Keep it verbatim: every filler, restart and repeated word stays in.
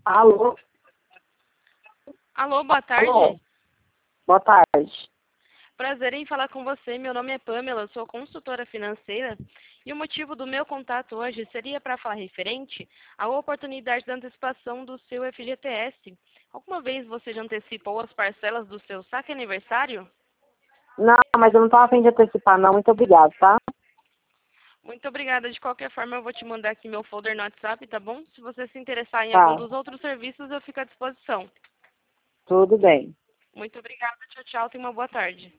Alô? Alô, boa tarde. Alô? Boa tarde. Prazer em falar com você. Meu nome é Pamela, sou consultora financeira e o motivo do meu contato hoje seria para falar referente à oportunidade da antecipação do seu F G T S. Alguma vez você já antecipou as parcelas do seu saque aniversário? Não, mas eu não estava a fim de antecipar, não. Muito obrigada, tá? Muito obrigada. De qualquer forma, eu vou te mandar aqui meu folder no WhatsApp, tá bom? Se você se interessar em algum Tá. dos outros serviços, eu fico à disposição. Tudo bem. Muito obrigada. Tchau, tchau. Tenha uma boa tarde.